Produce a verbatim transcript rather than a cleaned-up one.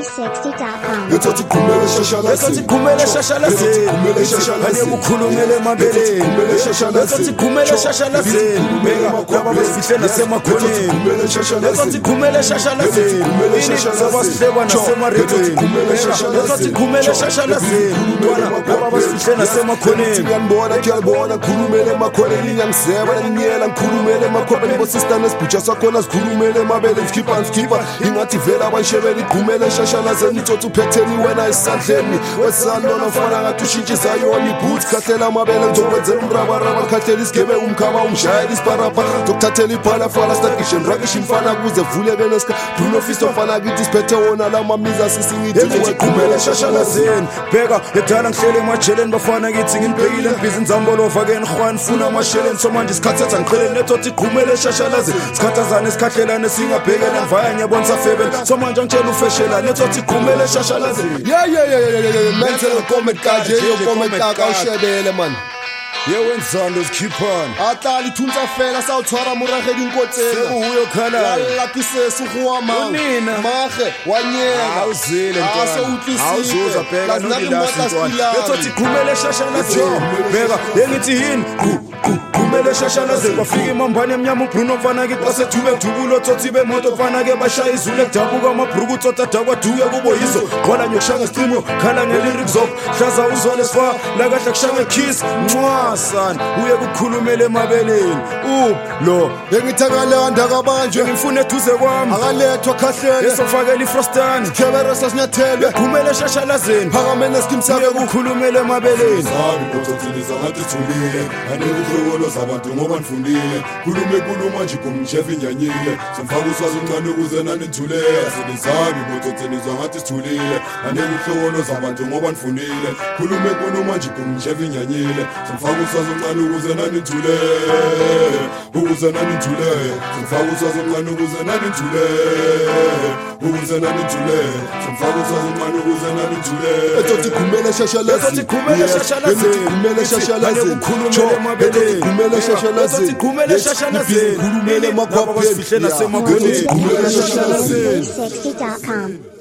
sexy dot com. Let's kumele shashalasi. Let's kumele shashalasi. Kumele shashalasi. Ane kukhulumele mabele. Kumele shashalasi. Let's kumele shashalasi. Beka laba besihle nasemakhoneni. Kumele shashalasi. Let's kumele shashalasi. Kumele shashalasi. Sabasihleba nasemaredweni. Kumele shashalasi. Let's kumele shashalasi. Bana laba besihle nasemakhoneni. Ngiyambona kuyalibona khulumele emakhoneni ngiyangizeba ngiyela ngikhulumele emakhoneni bo sister nesibhuja sakhona sikhulumele mabele ngikhipha ngikhipha ingathi vela abanshebeli igumele shashalazeni itsotsi uphetheni wena isandleni wesalona mfana ngathi ushintshiza yona iboots khahlela amabele ngizokwenzela umrabaraba khahlela isigebe umkhaba umshayela isiparapha ngizokuthathela ibhala fala stagishe nrakishe mfana kuze vuleke neska dunofiso mfana kithi siphethe wona la mamiza sisingithi ngigumele shashalazeni bheka edala ngihlele emajeleni bafana kithi ngilibhekile ngibhizi nzambolova ke ngikhwana funa amasheleni so manje isikhathatha ngiqhele nethothi igumele shashalazeni sikhathazana isikhahlela singabhekela mvaya ngiyabona safebela so manje ngitshela ufeshela nethothi igumele shashalazeni yeah yeah yeah yeah yeah mental comment kaje yo comment ka ushebele man yewenzando zikhiphana atlali thunza fela sawuthwara moragedi inkotsela sekuhuyo khala la kisese go ama unina mage wanyeka awuzile ase ntwana utlisile awuzuza bheka nodilasi nethothi igumele shashalazeni bheka yengithi yini kumele shashalazeni bafika imambane emnyama uBruno mfana ke qasethube dubulo thothi bemoto mfana ke bashaya izulu edabuka amabhruku thotha dakwa duye kubo yizo khona nyokushanga streamo khala ngelyrics zok hlaza uzole sfa la kahle kushanga kiss ncwasan uye kukhulumele emabeleni up lo engithakalanda kabanje ngifuna eduze kwami akalethwa khahlela esofakela ifrostani khebera sasinyathelwe kumele shashalazeni phakamene skimsaka kukhulumele emabeleni sabi ngothothiliza ngathi thulile anekuhlokolo zabantu ngoba nifundile khulume khuluma nje kumchef inyanyile simfaka uswazi uncane ukuze nani nithulele sinizabi ngothothiliza ngathi thulile anekuhlokolo zabantu ngoba nifundile khulume khuluma nje kumchef inyanyile simfaka uswazi uncane ukuze nani nithulele ukuze nani nithulele simfaka uswazi uncane ukuze nani nithulele ukuze nani nithulele simfaka uswazi uncane ukuze nani nithulele ethothi kumele shashalasi ethothi kumele shashalasi kumele shashalasi kukhulumele emabeleni kumele shashalasi ethothi kumele shashalasi kumele makhwaphe nasemakhoneni kumele shashalasi sexy dot com.